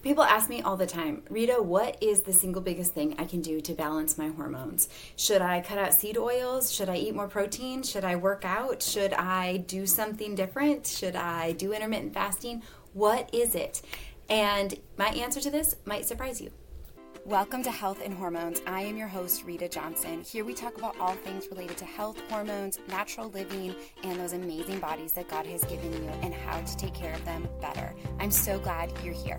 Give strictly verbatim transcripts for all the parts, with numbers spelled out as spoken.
People ask me all the time, Rita, what is the single biggest thing I can do to balance my hormones? Should I cut out seed oils? Should I eat more protein? Should I work out? Should I do something different? Should I do intermittent fasting? What is it? And my answer to this might surprise you. Welcome to Health and Hormones. I am your host, Rita Johnson. Here we talk about all things related to health, hormones, natural living, and those amazing bodies that God has given you and how to take care of them better. I'm so glad you're here.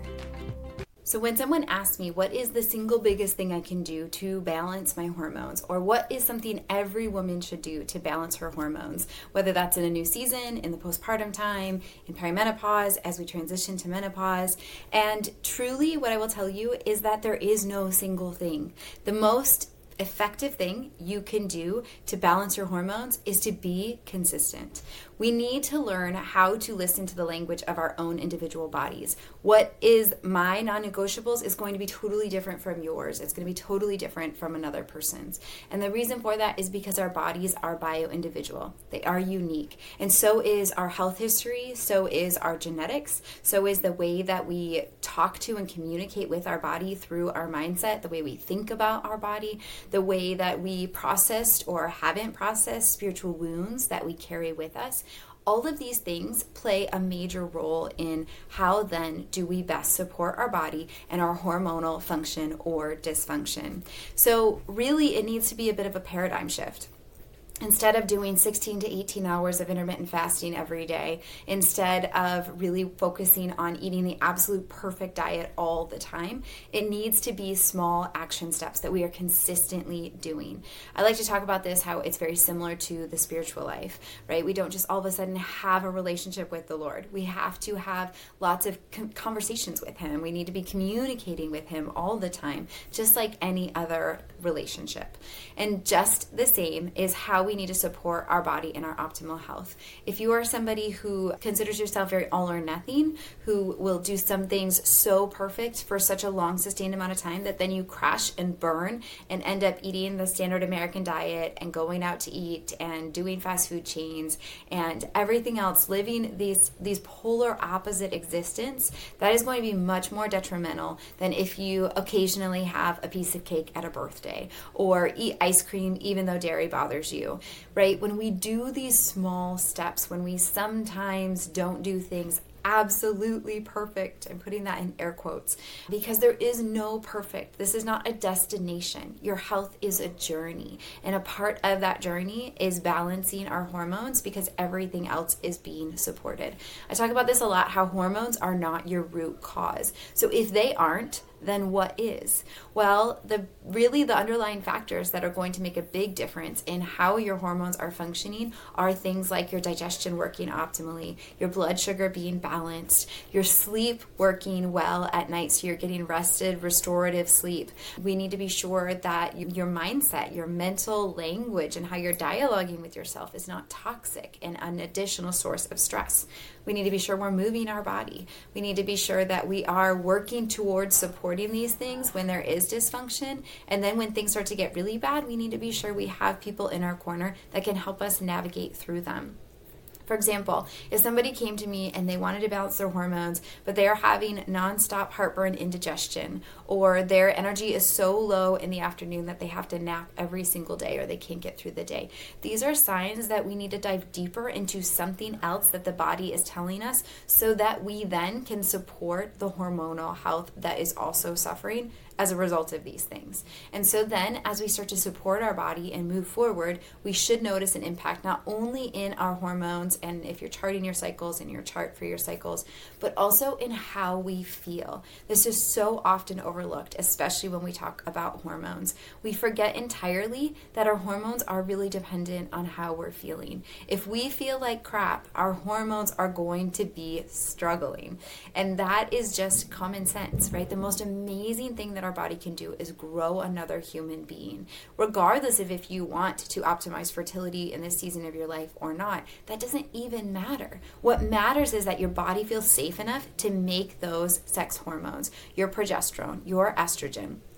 So when someone asks me, what is the single biggest thing I can do to balance my hormones? Or what is something every woman should do to balance her hormones? Whether that's in a new season, in the postpartum time, in perimenopause, as we transition to menopause. And truly what I will tell you is that there is no single thing. The most effective thing you can do to balance your hormones is to be consistent. We need to learn how to listen to the language of our own individual bodies. What is my non-negotiables is going to be totally different from yours. It's going to be totally different from another person's. And the reason for that is because our bodies are bio-individual. They are unique. And so is our health history, so is our genetics, so is the way that we talk to and communicate with our body through our mindset, the way we think about our body, the way that we processed or haven't processed spiritual wounds that we carry with us. All of these things play a major role in how then do we best support our body and our hormonal function or dysfunction. So really it needs to be a bit of a paradigm shift. Instead of doing sixteen to eighteen hours of intermittent fasting every day, instead of really focusing on eating the absolute perfect diet all the time, it needs to be small action steps that we are consistently doing. I like to talk about this, how it's very similar to the spiritual life, right? We don't just all of a sudden have a relationship with the Lord. We have to have lots of conversations with Him. We need to be communicating with Him all the time, just like any other relationship. And just the same is how we need to support our body and our optimal health. If you are somebody who considers yourself very all or nothing, who will do some things so perfect for such a long sustained amount of time that then you crash and burn and end up eating the standard American diet and going out to eat and doing fast food chains and everything else, living these these polar opposite existence, that is going to be much more detrimental than if you occasionally have a piece of cake at a birthday or eat ice cream even though dairy bothers you. Right? When we do these small steps, when we sometimes don't do things absolutely perfect, I'm putting that in air quotes, because there is no perfect. This is not a destination. Your health is a journey. And a part of that journey is balancing our hormones because everything else is being supported. I talk about this a lot, how hormones are not your root cause. So if they aren't, then what is? Well, the really the underlying factors that are going to make a big difference in how your hormones are functioning are things like your digestion working optimally, your blood sugar being balanced, your sleep working well at night so you're getting rested, restorative sleep. We need to be sure that your mindset, your mental language, and how you're dialoguing with yourself is not toxic and an additional source of stress. We need to be sure we're moving our body. We need to be sure that we are working towards supporting these things when there is dysfunction. And then when things start to get really bad, we need to be sure we have people in our corner that can help us navigate through them. For example, if somebody came to me and they wanted to balance their hormones, but they are having nonstop heartburn, indigestion, or their energy is so low in the afternoon that they have to nap every single day or they can't get through the day. These are signs that we need to dive deeper into something else that the body is telling us so that we then can support the hormonal health that is also suffering as a result of these things. And so then as we start to support our body and move forward, we should notice an impact not only in our hormones and if you're charting your cycles and your chart for your cycles, but also in how we feel. This is so often overlooked, especially when we talk about hormones. We forget entirely that our hormones are really dependent on how we're feeling. If we feel like crap, our hormones are going to be struggling. And that is just common sense, right? The most amazing thing that our body can do is grow another human being. Regardless of if you want to optimize fertility in this season of your life or not, that doesn't even matter. What matters is that your body feels safe enough to make those sex hormones, your progesterone, your estrogen.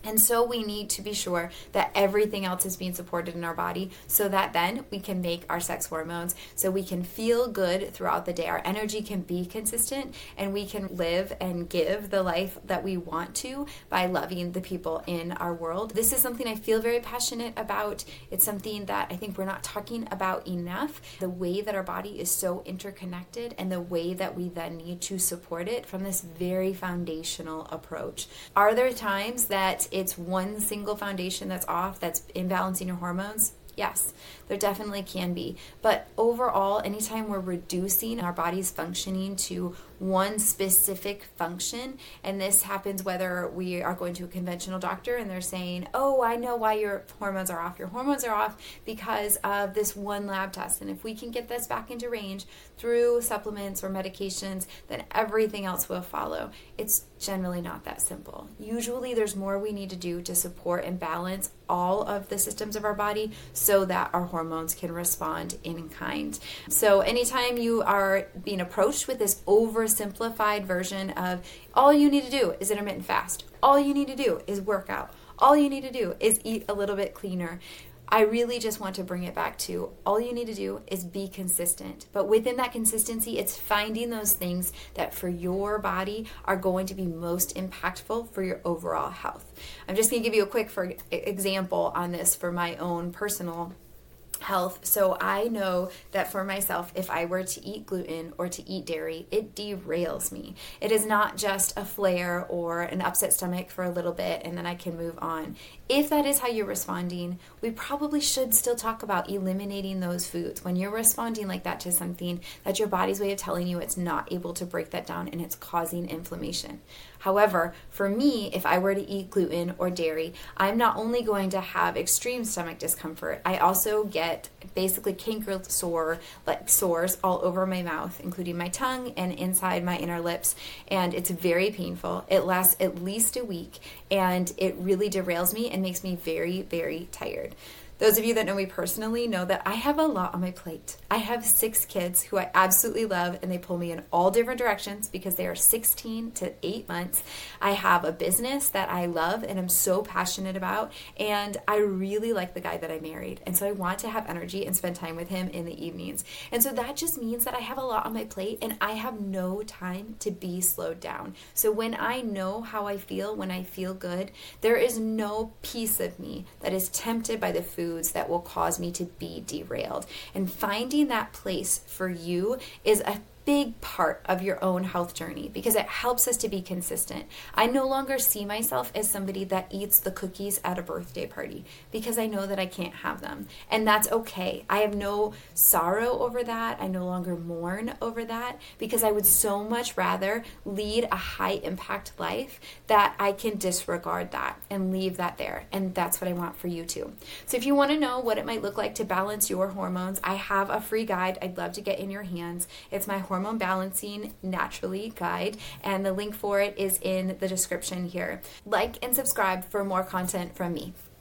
And so we need to be sure that everything else is being supported in our body so that then we can make our sex hormones so we can feel good throughout the day. Our energy can be consistent and we can live and give the life that we want to by loving the people in our world. This is something I feel very passionate about. It's something that I think we're not talking about enough. The way that our body is so interconnected and the way that we then need to support it from this very foundational approach. Are there times that it's one single foundation that's off, that's imbalancing your hormones? Yes, there definitely can be. But overall, anytime we're reducing our body's functioning to one specific function, and this happens whether we are going to a conventional doctor and they're saying, oh, I know why your hormones are off. Your hormones are off because of this one lab test. And if we can get this back into range through supplements or medications, then everything else will follow. It's generally not that simple. Usually there's more we need to do to support and balance all of the systems of our body so that our hormones can respond in kind. So anytime you are being approached with this oversimplified version of all you need to do is intermittent fast, all you need to do is work out, all you need to do is eat a little bit cleaner, I really just want to bring it back to all you need to do is be consistent. But within that consistency, it's finding those things that for your body are going to be most impactful for your overall health. I'm just going to give you a quick for example on this for my own personal health. So I know that for myself, if I were to eat gluten or to eat dairy, it derails me. It is not just a flare or an upset stomach for a little bit and then I can move on. If that is how you're responding, we probably should still talk about eliminating those foods. When you're responding like that to something, that's your body's way of telling you it's not able to break that down and it's causing inflammation. However, for me, if I were to eat gluten or dairy, I'm not only going to have extreme stomach discomfort, I also get basically canker sore, like sores all over my mouth, including my tongue and inside my inner lips. And it's very painful. It lasts at least a week and it really derails me and makes me very, very tired. Those of you that know me personally know that I have a lot on my plate. I have six kids who I absolutely love and they pull me in all different directions because they are sixteen to eight months. I have a business that I love and I'm so passionate about, and I really like the guy that I married. And so I want to have energy and spend time with him in the evenings. And so that just means that I have a lot on my plate and I have no time to be slowed down. So when I know how I feel, when I feel good, there is no piece of me that is tempted by the food foods that will cause me to be derailed. And finding that place for you is a big part of your own health journey because it helps us to be consistent. I no longer see myself as somebody that eats the cookies at a birthday party because I know that I can't have them. And that's okay. I have no sorrow over that. I no longer mourn over that because I would so much rather lead a high impact life that I can disregard that and leave that there. And that's what I want for you too. So if you want to know what it might look like to balance your hormones, I have a free guide I'd love to get in your hands. It's my Hormone Balancing Naturally guide, and the link for it is in the description here. Like and subscribe for more content from me.